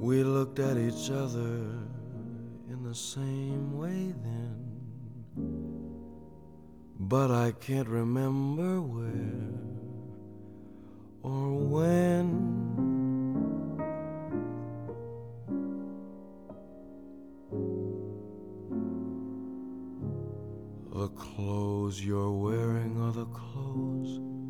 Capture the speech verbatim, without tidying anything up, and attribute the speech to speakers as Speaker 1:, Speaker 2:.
Speaker 1: We looked at each other in the same way then, but I can't remember where or when. The clothes you're wearing are the clothes